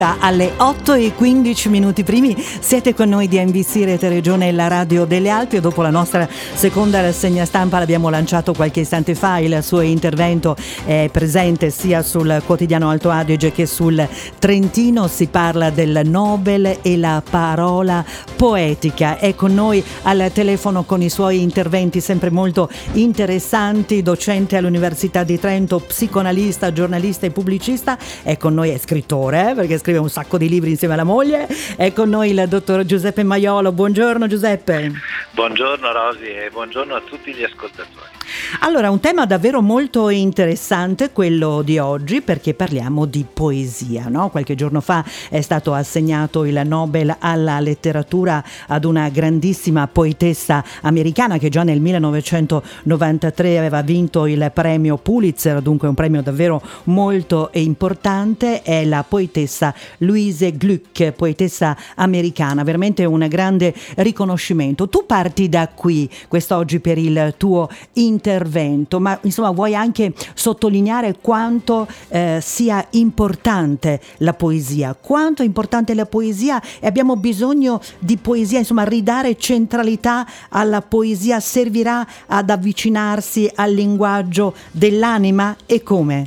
Alle 8:15 primi siete con noi di NBC Rete Regione, la radio delle Alpi, e dopo la nostra seconda rassegna stampa l'abbiamo lanciato qualche istante fa. Il suo intervento è presente sia sul quotidiano Alto Adige che sul Trentino. Si parla del Nobel e la parola poetica. È con noi al telefono con i suoi interventi sempre molto interessanti, docente all'Università di Trento, psicoanalista, giornalista e pubblicista. È con noi, è scrittore, perché scrive un sacco di libri insieme alla moglie. È con noi il dottor Giuseppe Maiolo. Buongiorno Giuseppe. Buongiorno Rosy e buongiorno a tutti gli ascoltatori. Allora, un tema davvero molto interessante quello di oggi, perché parliamo di poesia, no? Qualche giorno fa è stato assegnato il Nobel alla letteratura ad una grandissima poetessa americana che già nel 1993 aveva vinto il premio Pulitzer, dunque un premio davvero molto importante. È la poetessa Louise Glück, poetessa americana, veramente un grande riconoscimento. Tu parti da qui quest'oggi per il tuo intervento, ma insomma vuoi anche sottolineare quanto sia importante la poesia, quanto è importante la poesia, e abbiamo bisogno di poesia, insomma ridare centralità alla poesia servirà ad avvicinarsi al linguaggio dell'anima, e come?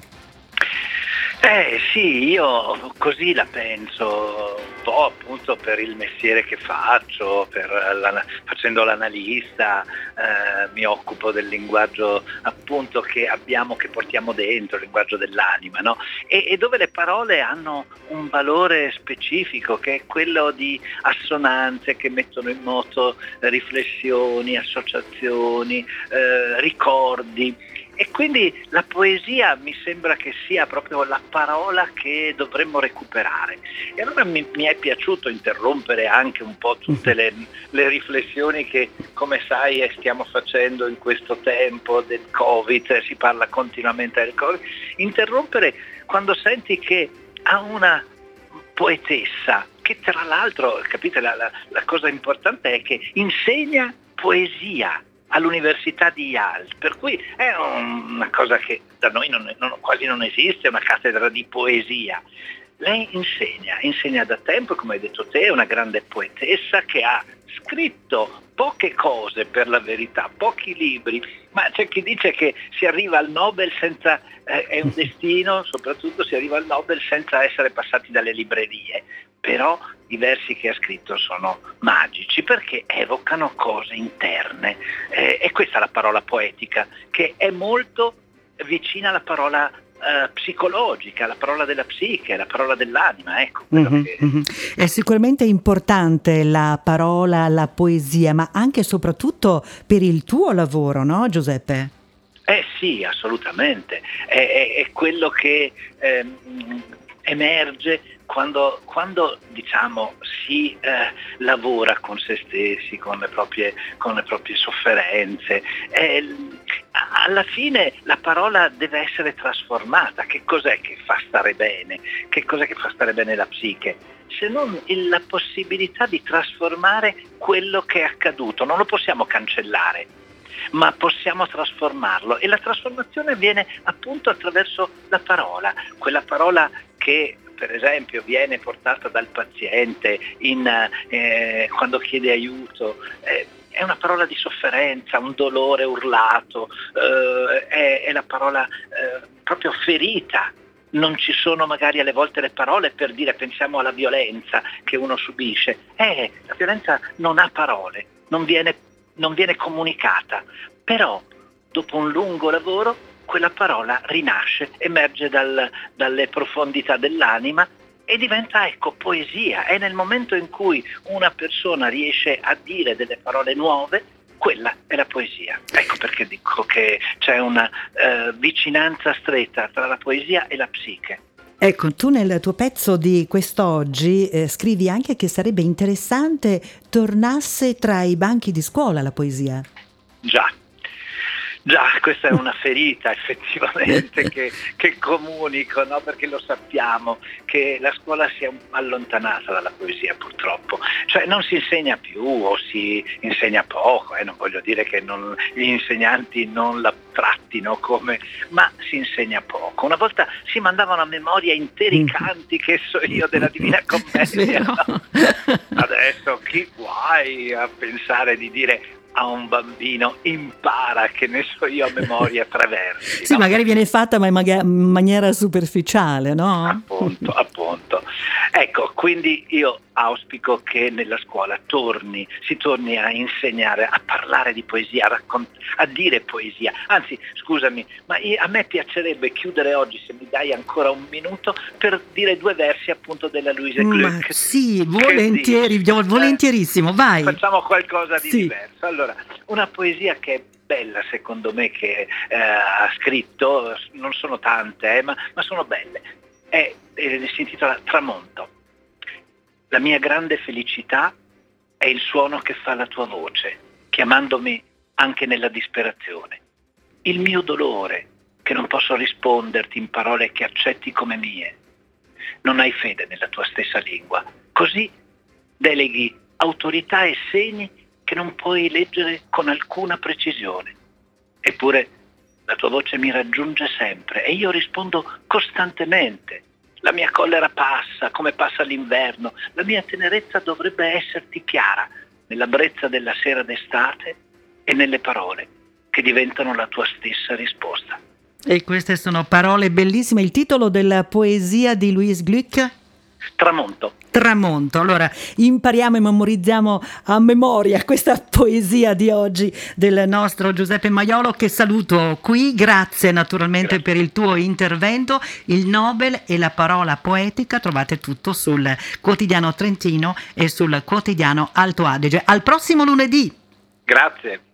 Sì, io così la penso, un po' appunto per il mestiere che faccio, facendo l'analista, mi occupo del linguaggio appunto che abbiamo, che portiamo dentro, il linguaggio dell'anima, no? E dove le parole hanno un valore specifico, che è quello di assonanze che mettono in moto riflessioni, associazioni, ricordi. E quindi la poesia mi sembra che sia proprio la parola che dovremmo recuperare. E allora mi è piaciuto interrompere anche un po' tutte le riflessioni che, come sai, stiamo facendo in questo tempo del Covid, si parla continuamente del Covid, interrompere quando senti che a una poetessa, che tra l'altro, capite, la cosa importante è che insegna poesia all'Università di Yale, per cui è una cosa che da noi quasi non esiste, una cattedra di poesia. Lei insegna da tempo, come hai detto te, è una grande poetessa che ha scritto poche cose, per la verità, pochi libri, ma c'è chi dice che si arriva al Nobel senza, è un destino, soprattutto si arriva al Nobel senza essere passati dalle librerie. Però i versi che ha scritto sono magici perché evocano cose interne, e questa è la parola poetica, che è molto vicina alla parola psicologica, la parola della psiche, la parola dell'anima, ecco. È sicuramente importante la parola, la poesia, ma anche e soprattutto per il tuo lavoro, no Giuseppe? Sì, assolutamente, è quello che emerge quando diciamo si lavora con se stessi, con le proprie sofferenze. Alla fine la parola deve essere trasformata. Che cos'è che fa stare bene? Che cos'è che fa stare bene la psiche? Se non la possibilità di trasformare quello che è accaduto. Non lo possiamo cancellare, ma possiamo trasformarlo, e la trasformazione avviene appunto attraverso la parola, quella parola che per esempio viene portata dal paziente quando chiede aiuto. È una parola di sofferenza, un dolore urlato, è la parola proprio ferita. Non ci sono magari alle volte le parole per dire, pensiamo alla violenza che uno subisce. La violenza non ha parole, non viene comunicata, però dopo un lungo lavoro quella parola rinasce, emerge dalle profondità dell'anima e diventa, ecco, poesia. È nel momento in cui una persona riesce a dire delle parole nuove, quella è la poesia. Ecco perché dico che c'è una vicinanza stretta tra la poesia e la psiche. Ecco, tu nel tuo pezzo di quest'oggi scrivi anche che sarebbe interessante tornasse tra i banchi di scuola la poesia. Già, Già, questa è una ferita effettivamente che comunico, no? Perché lo sappiamo che la scuola si è allontanata dalla poesia purtroppo, cioè non si insegna più o si insegna poco, non voglio dire che gli insegnanti non la trattino come, ma si insegna poco. Una volta si mandavano a memoria interi canti, che so io, della Divina Commedia, no? Adesso chi guai a pensare di dire a un bambino impara, che ne so io, a memoria 3 versi. Sì, no? magari viene fatta ma in maniera superficiale, no? Appunto. Ecco, quindi io auspico che nella scuola si torni a insegnare, a parlare di poesia, a dire poesia. Anzi, scusami, ma a me piacerebbe chiudere oggi, se mi dai ancora un minuto, per dire 2 versi appunto della Louise Gluck. Ma sì, volentieri, volentierissimo, vai. Facciamo qualcosa di sì. diverso. Allora, una poesia che è bella secondo me, che ha scritto, non sono tante, ma sono belle, si intitola Tramonto. La mia grande felicità è il suono che fa la tua voce, chiamandomi anche nella disperazione. Il mio dolore, che non posso risponderti in parole che accetti come mie. Non hai fede nella tua stessa lingua, così deleghi autorità e segni che non puoi leggere con alcuna precisione. Eppure la tua voce mi raggiunge sempre e io rispondo costantemente. La mia collera passa come passa l'inverno, la mia tenerezza dovrebbe esserti chiara nella brezza della sera d'estate e nelle parole che diventano la tua stessa risposta. E queste sono parole bellissime. Il titolo della poesia di Louise Gluck? Tramonto. Allora impariamo e memorizziamo a memoria questa poesia di oggi del nostro Giuseppe Maiolo, che saluto qui. Grazie naturalmente per il tuo intervento. Il Nobel e la parola poetica, trovate tutto sul Quotidiano Trentino e sul Quotidiano Alto Adige. Al prossimo lunedì. Grazie.